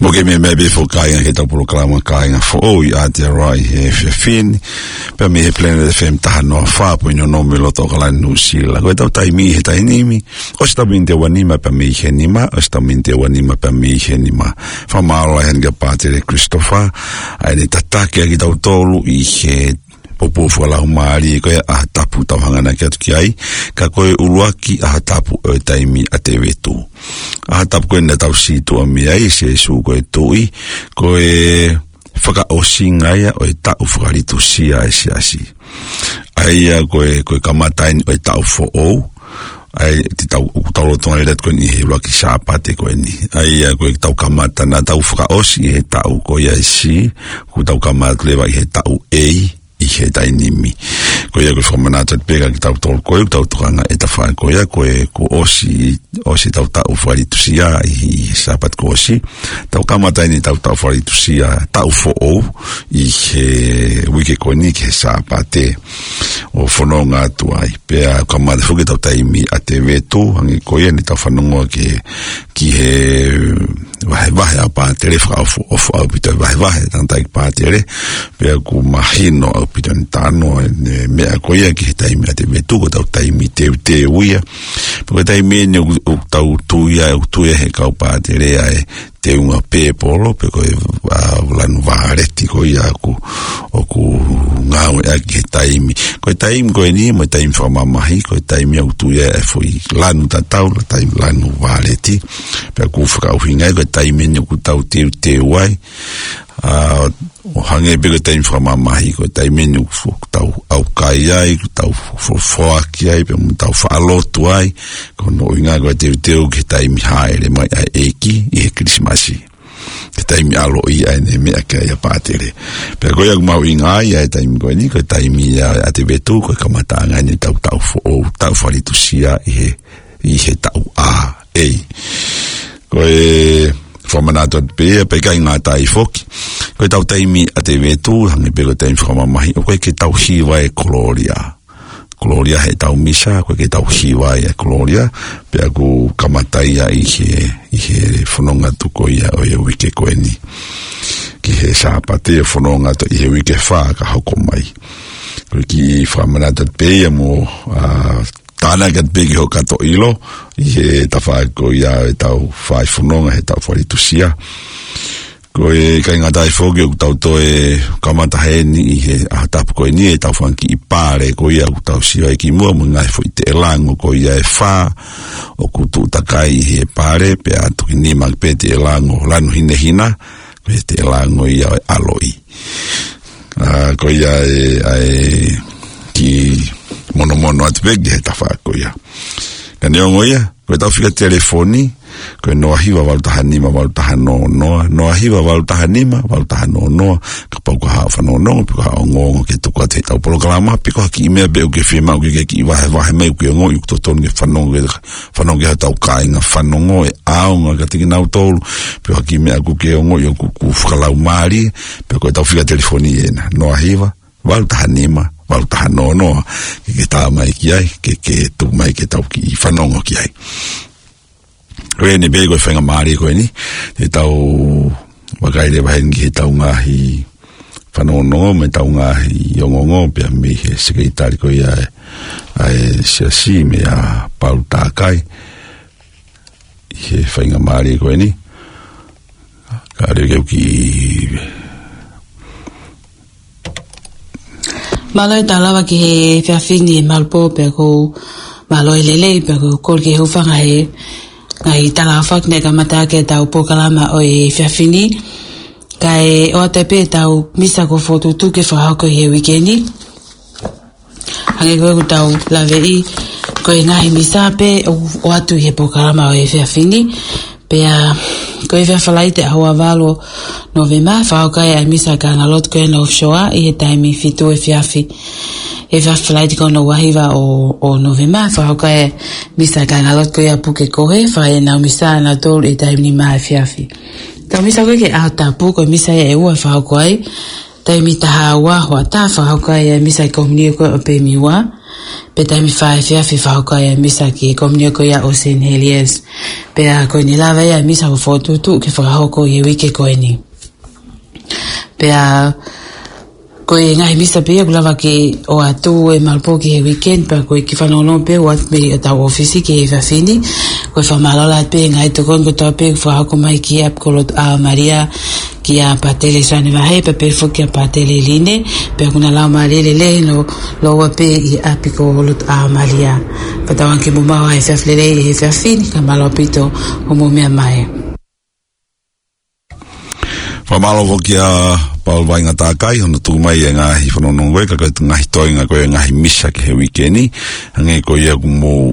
Moke me me be fo kainga ke tau programa kainga fo o i ati arai he fefini pe me he Planet F M tahano fa po ino no me lo to kala nusila ko tau tai mi he tai nimi o sta minte wanima pe me he nima o sta minte wanima pe me he nima fa mala hen ga patere Christopher ai ni tatake ki tau tolu i he popo fala umari ko a tapu tau hangana ki atu ki ai ka koe uruaki a tapu o taimi a te wetu a tapu koe na tau si tua mi ai se su koe tui koe whaka o singaia o e tau whakaritu sia e si asi aia koe koe kamatain o e tau fo ou ai ti tau tau lotonga i ret koe ni he uruaki saapate koe ni aia koe tau kamata na tau whaka o si he tau koe ai si ku tau kamata lewa i he tau ei i he tai nimi ko ia ko whamanato te pega ki tau tol koe tau tukanga e ta whae koe koe ko osi osi tau tau wharitusia i sapat ko osi tau kamatai ni tau tau wharitusia tau fo ou i he wike koe ni ke sapate o whanonga atu ai pea kamata fuke tau taimi a te wetu hangi koe ni tau whanonga ke ki he vahe vahe a pātere whakaofu ofu au pita vahe vahe tantai ki pātere pea ku mahino au pita ni tāno mea koia ki he taimi a te wetu ko tau taimi te te uia pako taimi ni u tau tuia u tuia he kau pātere ai te unga pēpolo pe koe lanu vāreti koia ku o ku ngau e ki he taimi koe taimi koe ni mo taimi whamamahi koe taimi au tuia e fui lanu tatau taimi lanu vāreti pea ku whakauhingai koe taimi ni ku tau te te uai Uh, o hange peko taimi whamamahi ko taimi ni tau au kai ai tau fofoaki ai pe mu tau whaalotu ai ko no inga ko te teo ki taimi haere mai ai eki i he Krismasi ki taimi alo i ai ne mea kai a pātere pe ko iag mau inga ai ai taimi ko ni ko taimi a te vetu ko kamatanga ni tau tau fo tau wharitusia i he i he tau a ei ko e whamanato te pēa, pe kai ngā tai foki. Koe tau taimi a te wetu, hangi pe koe taimi whamamahi, o koe ke tau hiwa e Gloria. Gloria he tau misa, koe ke tau hiwa e Gloria, pe aku kamataia i he, i he whanonga tuko ia o e wike koe ni. Ki he sāpate e whanonga to i he wike whaa ka hoko mai. Koe ki whamanato te pēa mo a tāna kat peki ho kato ilo i he tawhai ko ia e tau whai whanonga he tau wharitusia ko e kai ngā tai whoki o tau toe kamata heni i he ahatapu ko e ni e tau whanki i pāre ko ia o tau siwa e ki mua mo ngai fo i te elango ko ia e whā o kutu takai i he pāre pe atu ki ni mag pe te elango lanu hine hina ko e te elango ia e aloi uh, ko ia e, e ki mono mono atu pegi he tawhako ia. Ka neongo ia, koe tau whika telefoni, koe noa hiwa walutaha nima, walutaha no noa, noa hiwa walutaha nima, walutaha no noa, ka pau ka haa whanonga nonga, piko haa o ngongo ke tuku ate tau polokalama, piko haa ki imea be uke whima uke ke ki wahe wahe mei uke o ngoi, uke totonu ke whanonga, whanonga ha tau kāinga whanongo e aonga ka tiki nau tolu, piko haa ki imea uke o ngoi, uke ku whakalau maari, piko koe tau whika telefoni ena, noa hiwa, walutaha nima, walutaha no noa, ke ke tā mai ki ai, ke ke tu mai ke tau ki whanongo ki ai. Rene be koe whenga maari koe ni, he tau wakaire wahengi he tau ngahi whanongo, me tau ngahi ongongo, pia me he sekretari koe ai, ai siasi me a Paul Tākai, he whenga maari koe ni, ka reo ki Maloi talawa ki he whiawhini e malpo pe ko maloi lele pe ko kol ki hufanga he ngai talawa whakne ka mata ke tau pokalama o e whiawhini ka e o te pe tau misa ko fotu tu ke whahako he wikendi hange koe ku tau lawe i ko e ngahi misa pe o atu he pokalama o e whiawhini pe a ko e whiawhalai te ahua walo novema, whaukai ai misa ka na lot koe na offshore i he taimi fitu e whiawhi. E whiawhalai te kono wahiwa o, o novema, whaukai misa ka na lot koe a puke kohe, whae na misa na tolu e taimi ni maa e whiawhi. Tau misa koe ke aho tā puko misa e ua whaukai, taimi taha ua hoa tā whaukai e misa i kohmini koe o pe miwa, Peta mi fai fia fi fa ko ya misa ki komnio ko ya Osen Helies. Pe a ko ni lava ya misa ko foto tu ke fa ho ko ye wiki ko ni. Pe a ko e ngai misa pe ko lava ke o atu e malpo ki weekend pa ko ki fa no no pe wat me ta ofisi ki fa fini ko fa malola pe ngai to kon ko to pe fa ko mai ki ap ko lot a Maria ki a patele sane va he pe pe fo ki a patele line pe kuna la Maria le lo lo wa pe i api ko lot a Maria pa ta wan ke mo ma e fa flere e fa fini ka malo pito o mo me mai fa malo vo ki a Paul vai ngata kai ono tu mai nga hi fono no we ka ka nga hitoi nga ko nga hi misa ke weekend nge ko ia mo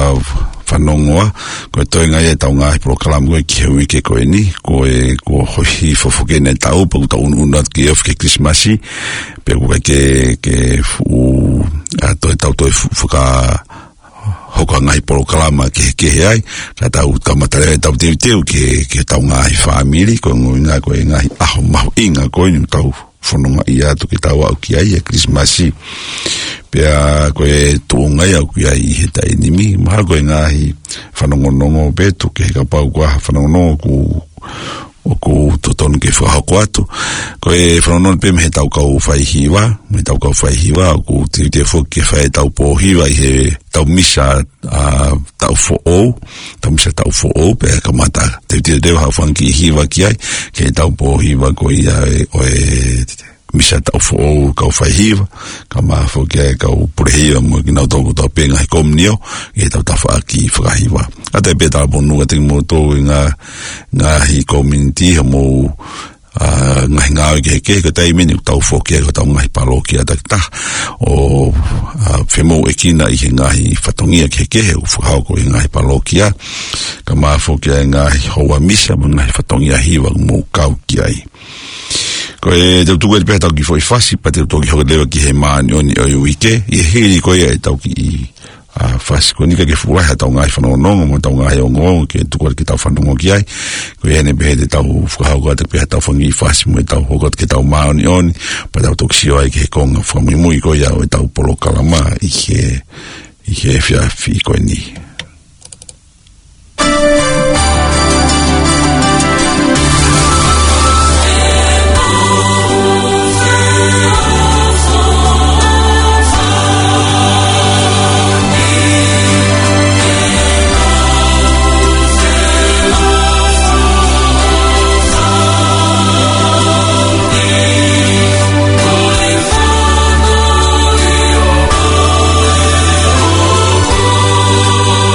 fanongoa ko to nga ia tau nga program ko ke weekend ko ni ko e ko hi fo fo ke ne tau po ta un un ki of ke Christmas pe ko ke ke fu a to tau to fu ka hoko ngai programa ke ke ai ka tau ka matare tau te te ke ke tau ngai family ko nga ko ngai ah ma inga ko ni tau fononga ia to ke tau au ki ai Christmas pe a ko e tu ngai au ki ai heta ni mi ma ko ngai fanongo nongo pe to ke ka pau kwa fanongo ku o ko toton ke fa kwatu ko e fronon pe me tau ka u fai hiwa me tau ka fai hiwa ko ti te fo ke fa tau po hiwa he tau misa a tau fo o tau misa tau fo o pe ka mata te te de ha fan ki hiwa ki ai ke tau po hiwa ko ia o e misa tau fo o ka fai hiwa ka ma fo ke ka u por hiwa mo ki na to ko pe ngai komnio e tau ta fa ki fa hiwa ate pe ta bonu ate mo to nga nga hi community mo a nga nga ke ke ko tai mini tau fo ke ko tau ngai parokia ta ta o femo ekina i nga hi fatongia ke ke u fa ko ngai parokia ka ma fo ke nga ho wa misa mo ngai fatongia hi wa mo kau ki ai ko e te tu ko pe ta ki foi fasi pa te to ki ho le ki he mani oni o wike e he ko e tau ki a fasi ko ni ka ke fuai ha tau ngai whanau nongo mo tau ngai o ngongo ke tuku ki tau whanongo ki ai ko e ene behe te tau whakahau ko ate pehe tau whangi fasi mo e tau hokot ke tau maoni oni pa tau toksio ai ke konga whamui mui ko ia o e tau polo kalama i ke i ke fia fi ko ni Oh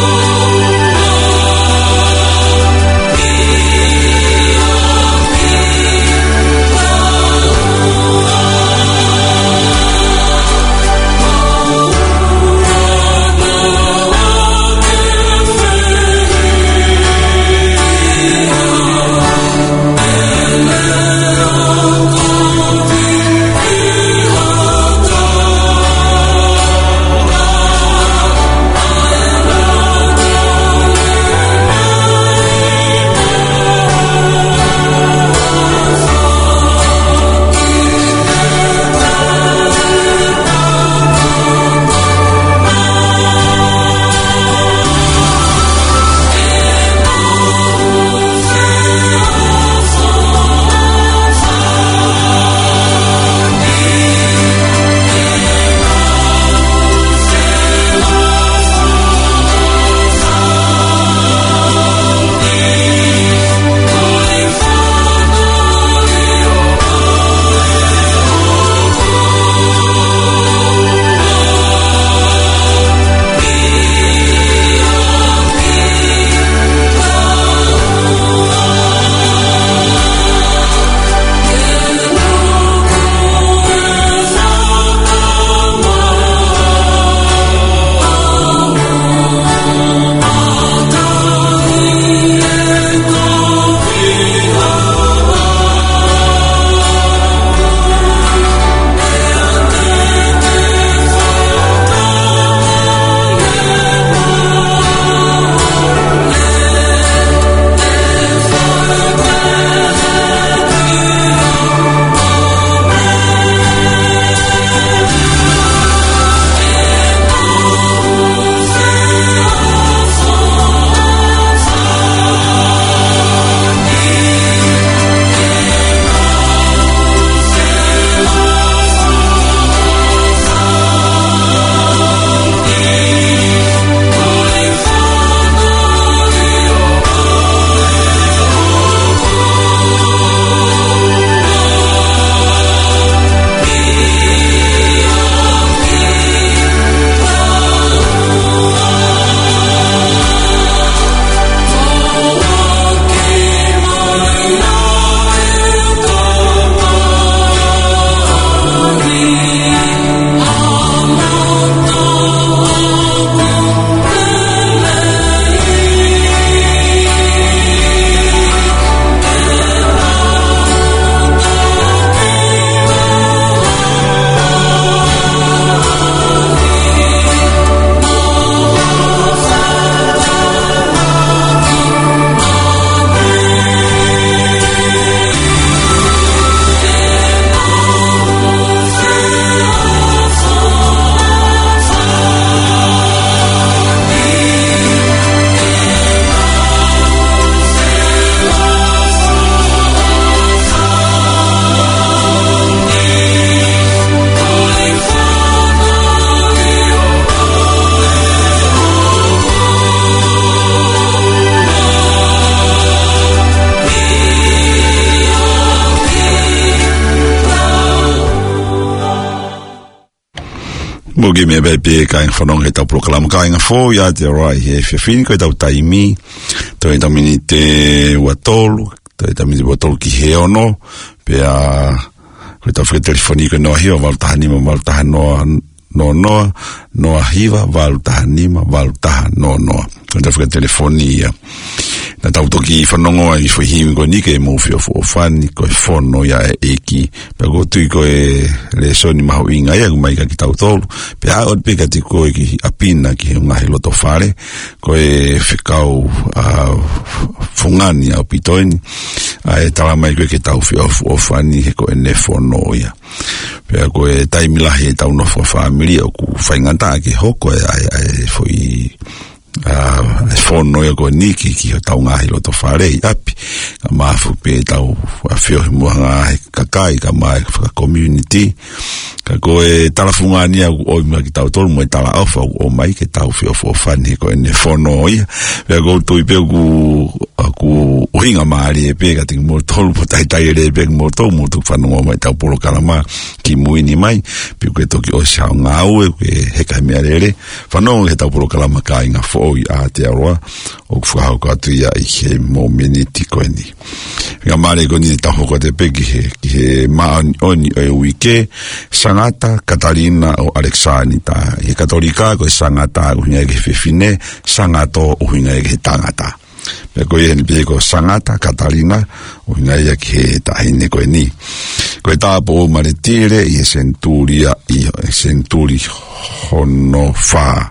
mo ge me be pe ka fonong he ta proclam ka nga fo ya te rai he fe fin ko ta taimi to ta minite watolu to ta minite watolu ki he ono pe a ko ta fe telefonico no hi o valta anima valta no no no no hiva valta anima valta no no ko ta fe telefonia na tauto ki whanongo i whahimi ko ni ke mawhi o whani ko e whono ia e eki pe ko tui ko e le soni maho inga ia ku mai ka ki tautolu pe a ot pe ka ti ko e ki apina ki ngahi loto whare ko e whikau whungani au pitoini a e tala mai ko e ke tau o whani he ko e ne whono ia pe a ko e taimilahi e tau no whawhamiri o ku whaingata ke hoko e e whui ah fono e ko niki ki o tau ngahi lo to whare i api ka mafu pe tau a whio hi muanga kakai ka mai ka community ka ko e talafungani au o ima ki tau tolu mo e tala ofa o mai ke tau whio fo whani ko e ne fono ia pe ko tui pe ku ku uhinga maari e pe ka tingi mo tolu po tai tai ere pe mo tolu mo tu whanongo mai tau polo kalama ki muini mai pe ko e toki o siao ngau e ke heka mea rere whanongo he tau polo kalama ka inga fo o i a te aroa o kuwhahau katu ia i he mo miniti koe ni. Nga mare ko ni taho ko te pe ki he, ki he maoni oni o e uike Sangata Katarina o Alexani ta. He katolika ko e Sangata uhinga e ke fefine, Sangato uhinga e ke tangata. Pe ko i heni pe ko Sangata Katarina uhinga e ke he tahine koe ni. Ko e tāpo o maretire i he senturia i he senturi hono whaa.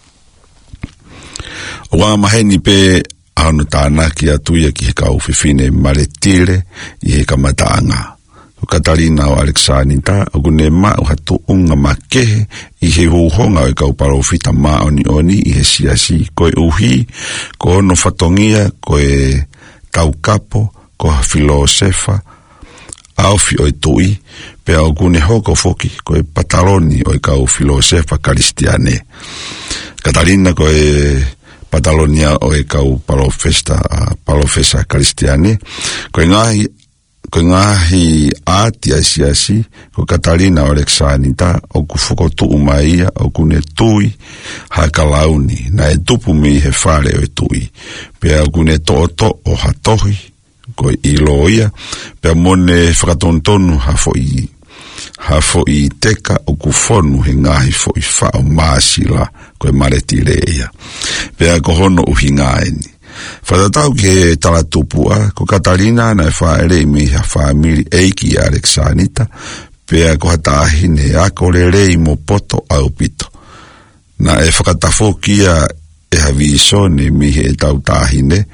O wā maheni pe anu tāna ki atuia ki he kau whiwhine maretire i he kamataanga. O Katarina o Alexani ta, o kune ma o hatu unga makehe i he huhonga o kau parofita ma oni oni i he siasi. Ko e uhi, ko ono whatongia, ko e tau kapo, ko filosefa, aufi o e tui, pe au kune hoko foki, ko e pataloni o e kau filosefa karistiane. Katarina ko e Patalonia o e kau palofesta palofesa kristiane ko ngahi ko ngahi ati asiasi ko Katarina o Alexani ta o ku foko tu umaia o kune tui hakalauni na e tupu mi he fare o e tui pe o kune toto o hatohi ko iloia pe mone fratontonu hafo i hafo i teka o kufonu he ngahi fo i whao maasila ko e maretireia. Pea ko hono uhi ngaeni. Whatatau ki he talatupua, ko Katarina na e whaere i mi ha whaamiri eiki i Alexanita, pea ko hatahine ako le rei mo poto au pito. Na e whakatafokia e havisone mi he tau tahine,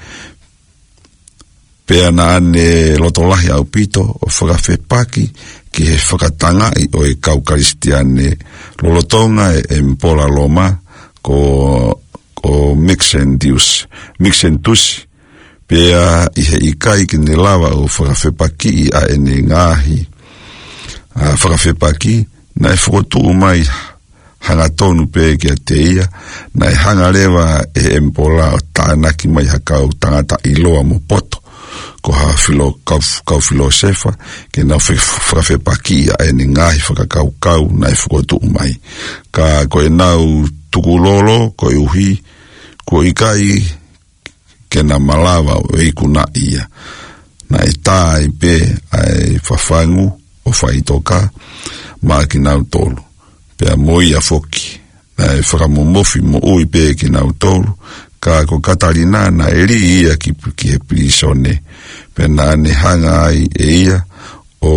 pea na ane lotolahi au pito o whakawhepaki ki he whakatanga i o e kau karistiane lolotonga e, e mpola loma ko ko mixendius mixentus pea i he ikai ki ne lava o whakawhepaki i a ene ngahi a whakawhepaki na e whakotu mai hanga tonu pe ki a te ia na e hanga rewa e mpola o tānaki mai hakau tangata iloa mo poto ko ha filo kau kau filosefa ke na fe frafe pakia e ni ngai fa kau kau na fo tu mai ka ko na tukulolo ko uhi ko ikai ke na malava o ikuna ia na itai pe ai fafangu o faitoka ma ki na tolu pe moi a foki na fa mo mofi mo oi pe ki na tolu ka ko Katarina na eri ia ki ki e prisone pena ne hanga ai e ia o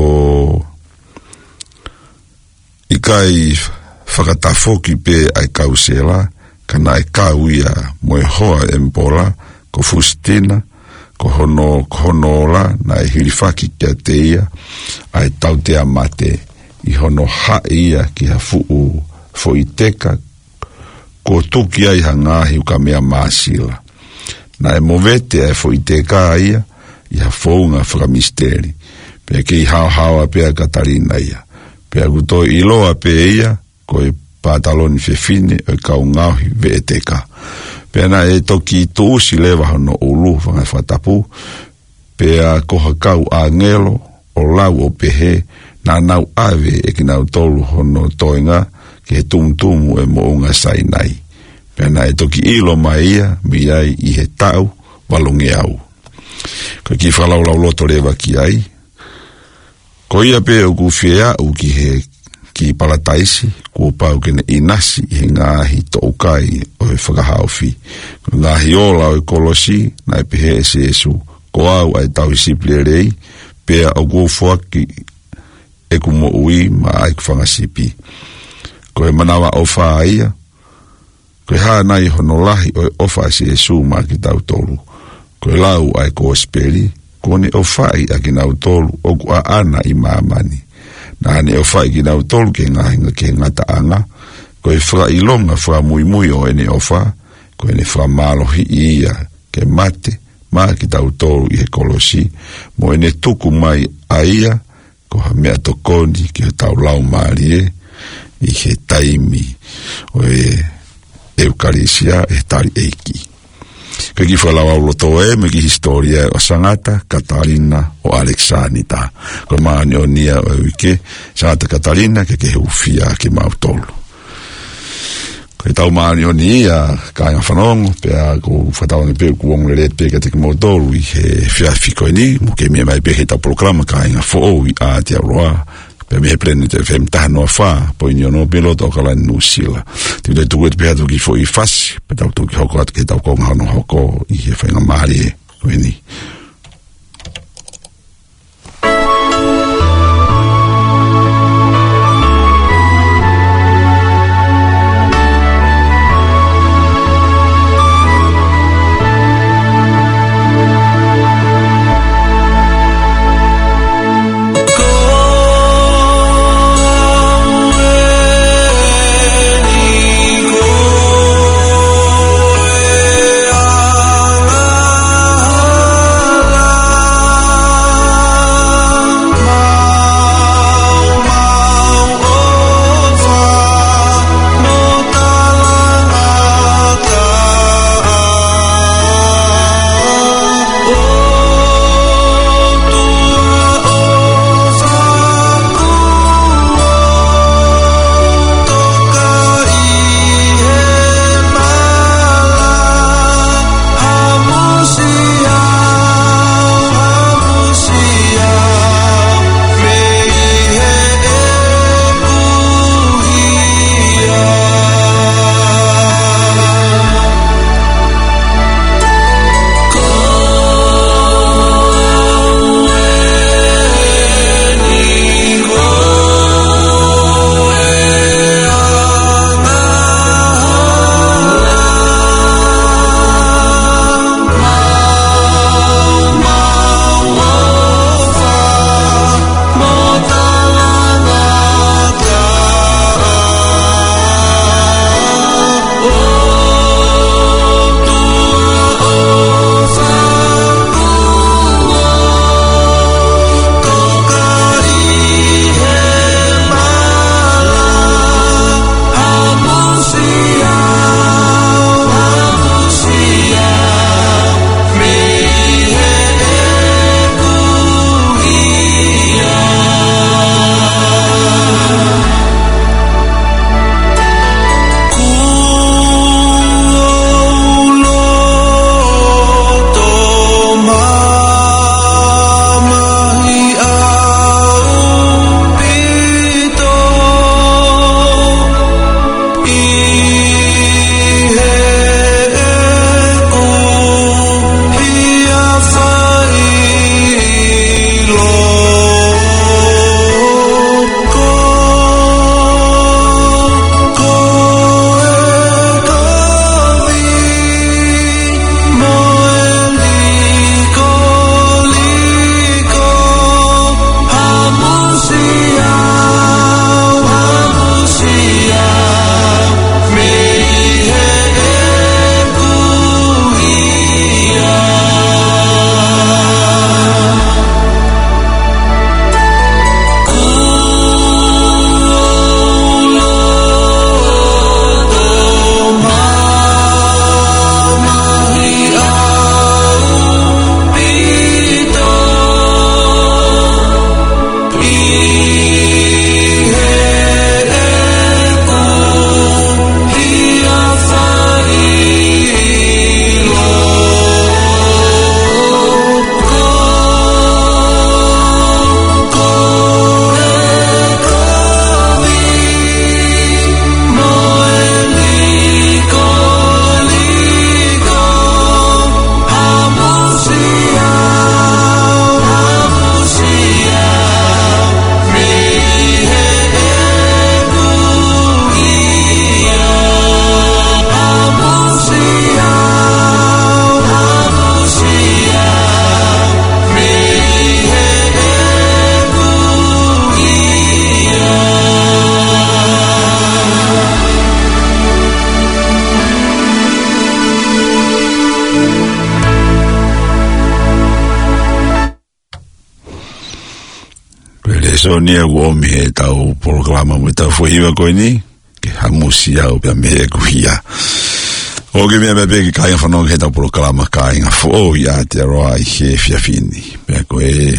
ikai whakatafoki pe ai kausela kana ai kauia moe hoa empola ko Fustina ko hono honola na e hirifaki kia te ia ai tau te amate i hono ha ia ki hafu fo iteka ko tuki ai hangahi uka mea maasila. Na e movete e fo i te ka ia, i ha founga whakamisteri. Pea ke i hao hawa pea Katarina ia. Pea kuto i loa pe ia, ko e pataloni fefine o kau ngauhi ve e te ka. Pea na e toki tu usi lewa hono ulu whangai whatapu. Pea koha kau a ngelo o lau o pehe, na nau ave e ki nau tolu hono toinga, ke tumtumu e mo unga sainai. Pena e toki ilo mai ia, mi ai i he tau, walungi au. Ko ki whalau lau loto rewa ki ai. Ko ia pe o ku whia u ki he ki palataisi, kua pau kene inasi he ngāhi toukai o he whakahauwhi. Ko ngāhi ola o e kolosi, na e pehe e se esu, ko au ai tau hisipli e rei, pea o kufuaki e kumo ui ma ai kwhangasipi. Ko e manawa o wha ia, ko e hānai honolahi o e ofa se esu ma ki tau tolu. Ko e lau ai ko speri, ko ne o whai a ki nau tolu o ku a ana i maamani. Na ane o whai ki nau tolu ke ngahinga ke ngata anga, ko e whra ilonga whra mui mui o ene o wha, ko ene whra malohi ia ke mate, ma ki tau tolu i he kolosi, mo ene tuku mai a ia, ko ha mea tokoni ki he tau lau maari e, i he taimi o e eukarisia e tari eiki. Ke ki whalau au loto e, me ki historia o Sangata, Katarina o Alexanita. Ko maani o nia o wike, Sangata Katarina ke ke heufia ke mautolu. Ko e tau maani o nia, ka inga whanongo, pea ko whatau ni peo kuongo le ret peka te ke mautolu, i he whiawhiko ni, mo ke mea mai peke tau programa ka inga whoo i a te aroa, pe me Planet F M tahano a wha, po inyo no piloto o kalani nusila. Tiu te tuku e te pehatu ki fo i fasi, pe tau tuki hoko atu ke tau konga hano hoko i he whainga maari e, koeni. so nia wo mi he tau programa mo tau foi iwa ko ni ke hamusia o pe me ku ia o ke me be ke kai fa no ke tau programa kai nga fo ia te roa i he fia fini pe ko e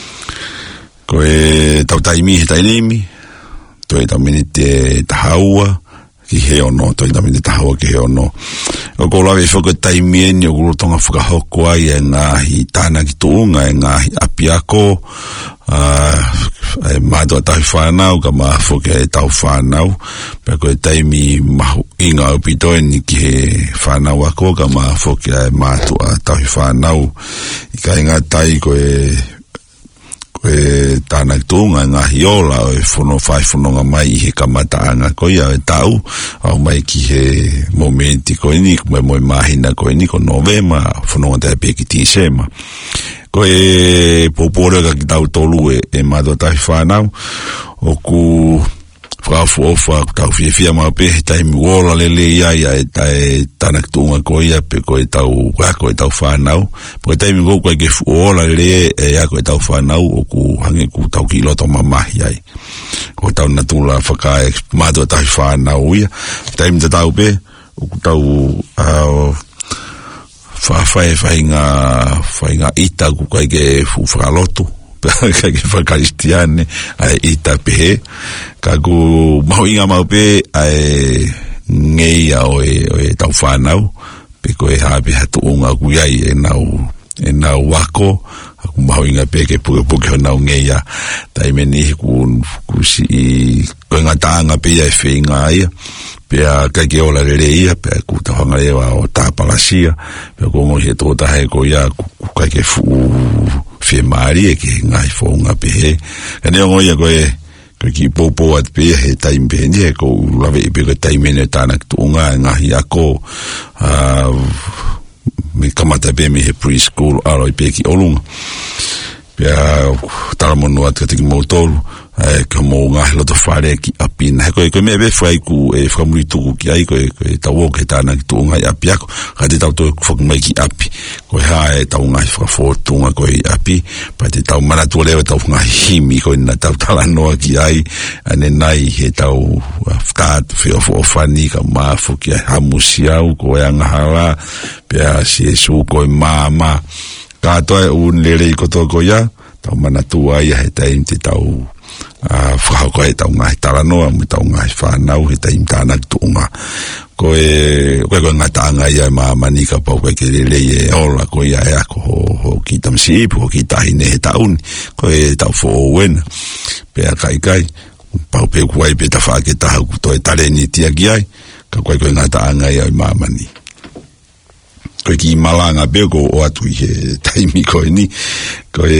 ko e tau tai mi tai mi to e tau minite tahaua ki he ono to ina mini tahaua ki he ono o ko lawe foko tai mi ni o guru tonga whakahoko ai e ngahi tāna ki tuunga e ngahi apiako uh, e mātua tahi whanau ka maa whoke e tau whanau pe koe taimi mahu inga o pitoe ni ki he whanau ako ka maa whoke e mātua tahi whanau i ka inga tai koe koe tāna ki tuunga e ngahi ola o e whono whai whanonga mai i he kamataanga koe au e tau au mai ki he momenti koe ni koe moe mahina koe ni ko novema whanonga te peki tisema koe popore ka ki tau tolu e, e mātua tahi whanau o ku whaafu ofa tau fia fia maa pe he taimi wola lele ia ia e tae tāna ki tuunga koe ia pe koe tau koe tau whanau koe taimi kou koe ke wola lele e ia koe tau whanau o ku hange ku tau ki loto mamahi ai koe tau natula whakae mātua tahi whanau ia taimi te tau pe o ku tau uh, whawhai whainga whainga ita ku kai ke whukaloto kai ke whakaristiane ai ita pehe ka ku mau inga mau pe ai ngei au e, e tau whanau pe koe hape hatu unga ku iai e nau e nau wako ku mau inga pe ke puke puke ho nau ngei a tai meni ku, ku si koe ngatanga pe iai whainga ia pea kai ke ola rere ia pea ku ta hanga ewa o ta palasia pea ko mo he to ta he ko ia ku kai ke fu fe mari e ke ngai fo nga pe he ene ngo ia ko e ko ki popo at pe he time pe ni ko la ve pe ko time ne ta na tu nga nga ia ko a me kamata pe me he preschool aro pe ki olung pea ta mo no at ke mo tolu e como nga lo to fare ki apina ko ko me be fai ku e family tu ki ai ko e ta wo ke ta na tu nga apia ko ka te ta to fo mai ki api ko ha e ta nga fa fo tu nga ko api pa te ta mana tu le ta nga himi ko na ta ta la no ki ai ane nai he ta o sta fe of fani ka ma fo ki ha musia ko ya nga hala pe si su ko mama ka to un le le ko to ko ya ta mana tu ai he ta inte ta a whakau koe tau ngai taranoa mu tau ngai whanau he taim tāna ki tuunga koe koe koe ngai tānga ia maa manika pau koe ke lele e ola koe ia e ako ho, ho ki tamsiipu ho ki tahine he tauni koe tau fo wena pea kai kai pau pe kuai pe ta whake taha ku toi tare ni tia ki ai ka koe koe ngai tānga ia maa mani koe ki malanga pe ko o atu i he taimi koe ni koe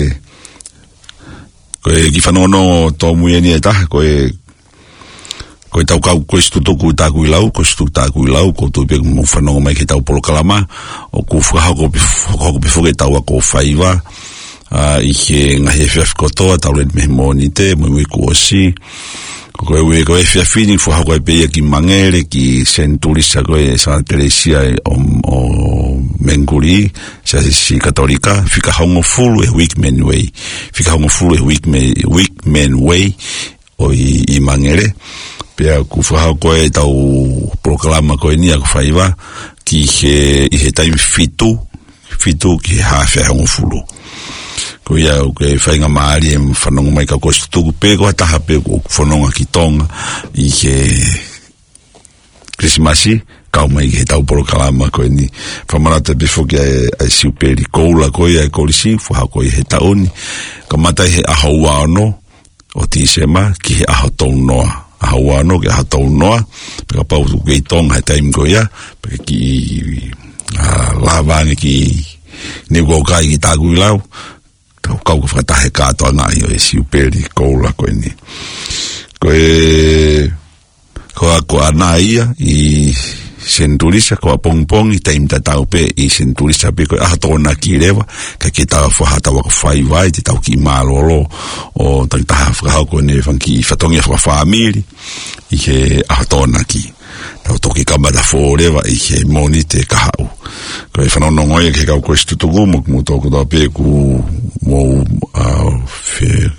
koe ki whanono tō muieni e taha, koe koe tau kau koe stutoku tāku i lau, koe stutoku tāku i lau, ko tū pe mo whanonga mai ki tau polo kalama, o ku whakahoko pe whuke tau ako whaiwa, i he ngahi e whiawhi kotoa, tau red mehe mōni te, mo i ku osi, koe ue koe whiawhini, whakahoko e peia ki mangere, ki Senturisa koe Santa Teresia o, o Menguri, sia si katolika, whika hongo fulu e Wickman Way, whika hongo fulu e Wickman, Wickman Way, o i, i mangere, pea ku whahau koe tau proklama koe ni aku whaiwa, ki he, i he taimi fitu, fitu ki he hawhia hongo fulu. Ko ia o ke whainga maari e whanonga mai ka koe tuku pe, ko hataha pe ko whanonga ki tonga, i he Krismasi, kau mai he tau poro kalama koe ni whamarata befo ki ai siuperi koula koe ai kolisi whaha koe he taoni ka matai he aho wano o tisema ki he aho tau noa aho wano ki aho tau noa peka pau tu kei tonga he taim koe ia peka ki uh, lavangi ki nigo kai ki taku i lau kau kau ka whakatahe katoa ngai o e siuperi koula koe ni koe koa koa ana ia i Senturisa koa pongpong i taim tatau pe i Senturisa pe koe aha tōna ki rewa ka ki tawa whahata waka whai wai te tau ki mālolo o tang taha whakahau koe ne whanki i whatongi a whawhamiri i he aha tōna ki tau toki kamata fō rewa i he moni te kahau koe whanono ngoia ke kau koe stutuku mo kumu tōku tō pe ku mo uh,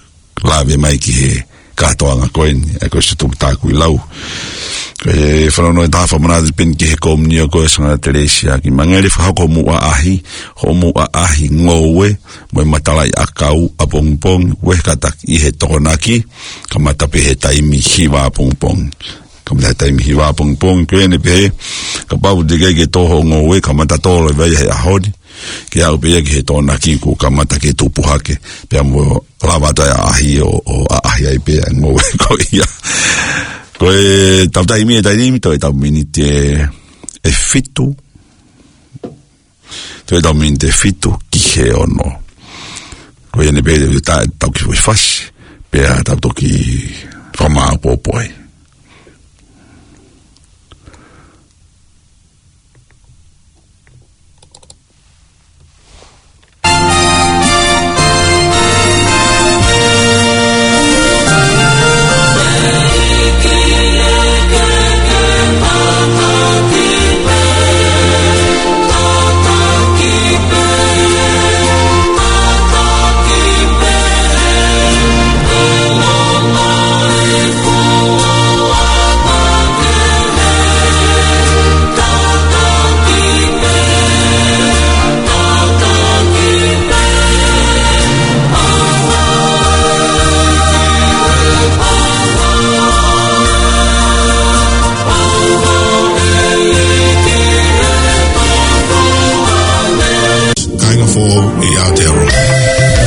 lawe mai ki he katoanga koeni e ko se tuk taku i lau e whanau e tafa manati pen ki he komni o koe sanga Teresia ki mangere whahako mua ahi ho mua ahi ngowe mo matala i akau a pongpong we katak i he tokonaki ka matape he taimi hiwa pongpong ka matape taimi hiwa pongpong koene pe ka pau de ke toho ngowe ka matatolo e vei he ahodi ki au pe ki he tokonaki ku ka matake tupuhake pe mo lavata ahi o, o ahi ai pe ngowe ko ia koe tau tai mi e tai nimi toi tau mini te e fitu toi tau mini te fitu ki he ono koe ene pe tau ki fui fasi pe tau toki whamā popoi